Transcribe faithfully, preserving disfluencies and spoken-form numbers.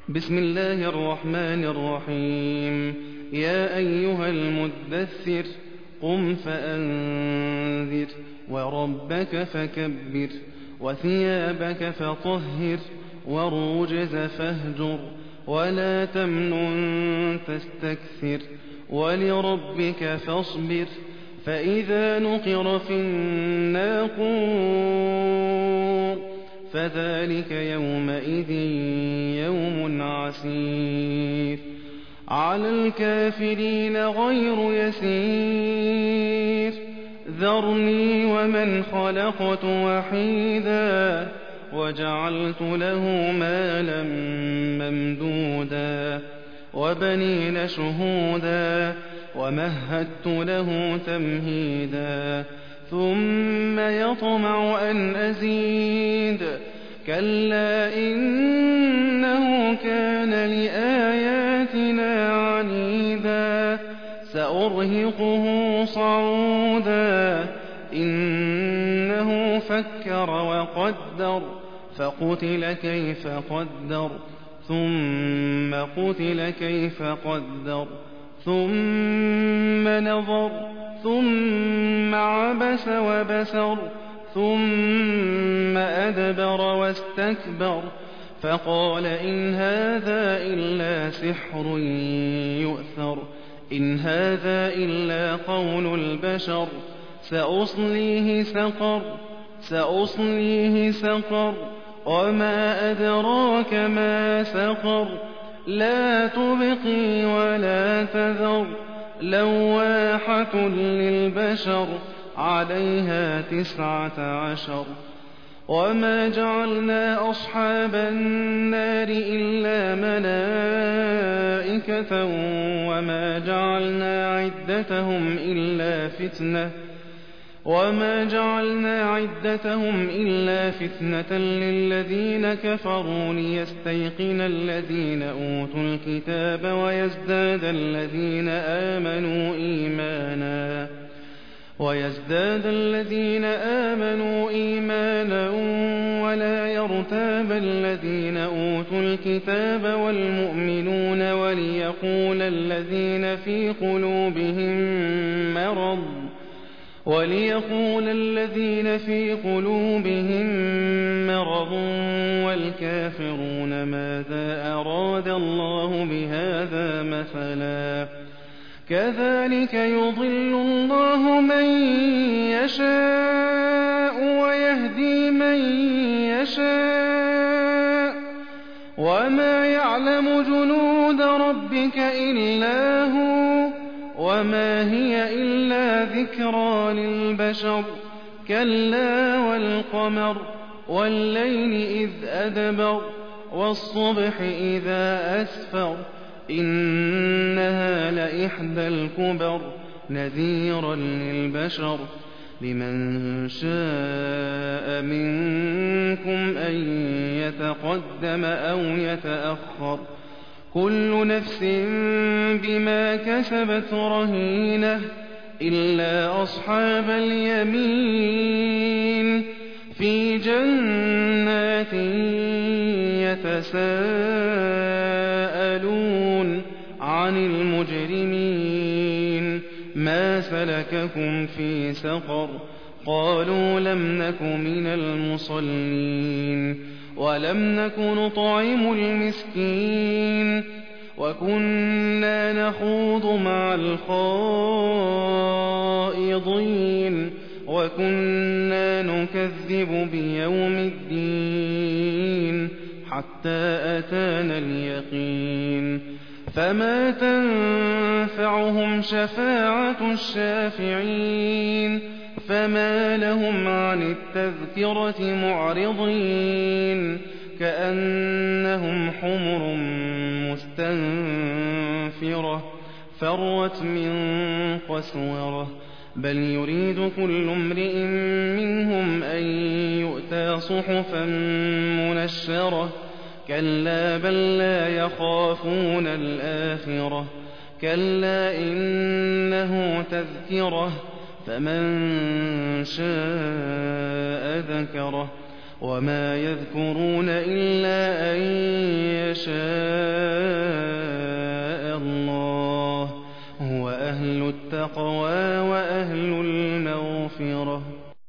بسم الله الرحمن الرحيم. يا أيها المدثر قم فأنذر وربك فكبر وثيابك فطهر والرجز فاهجر ولا تمنن تستكثر ولربك فاصبر فإذا نقر في الناقور فذلك يومئذ يوم عسير على الكافرين غير يسير ذرني ومن خلقت وحيدا وجعلت له مالا ممدودا وبنين شهودا ومهدت له تمهيدا ثم يطمع أن أزيد كلا إنه كان لآياتنا عنيدا سأرهقه صعودا إنه فكر وقدر فقتل كيف قدر ثم قتل كيف قدر ثم نظر ثم عبس وبسر ثم أدبر واستكبر فقال إن هذا إلا سحر يؤثر إن هذا إلا قول البشر سأصليه سقر سأصليه سقر وما أدراك ما سقر لا تبقي ولا تذر لواحة للبشر عليها تسعة عشر وما جعلنا أصحاب النار إلا ملائكة وما جعلنا عدتهم إلا فتنة وما جعلنا عدتهم إلا فتنة للذين كفروا ليستيقن الذين أوتوا الكتاب ويزداد الذين آمنوا إيمانا ويزداد الذين آمنوا إيمانا ولا يرتاب الذين أوتوا الكتاب والمؤمنون وليقول الذين في قلوبهم مرض وليقول الذين في قلوبهم مرض والكافرون ماذا أراد الله بهذا مثلا كذلك يضل الله من يشاء ويهدي من يشاء وما يعلم جنود ربك إلا هو وما هي إلا ذكرى للبشر كلا والقمر والليل إذ أدبر والصبح إذا أسفر إنها لإحدى الكبر نذيرا للبشر لمن شاء منكم أن يتقدم أو يتأخر كل نفس بما كسبت رهينة إلا أصحاب اليمين في جنات يتساءلون عن المجرمين ما سلككم في سقر قالوا لم نك من المصلين ولم نك نطعم المسكين وكنا نخوض مع الخائضين وكنا نكذب بيوم الدين حتى أتانا اليقين فما تنفعهم شفاعة الشافعين فما لهم عن التذكرة معرضين كأنهم حمر مستنفرة فرت من قسورة بل يريد كل امرئ منهم أن يؤتى صحفا منشرة كلا بل لا يخافون الآخرة كلا إنه تذكرة فمن شاء ذكره وما يذكرون إلا أن يشاء هو أهل التقوى وأهل المغفرة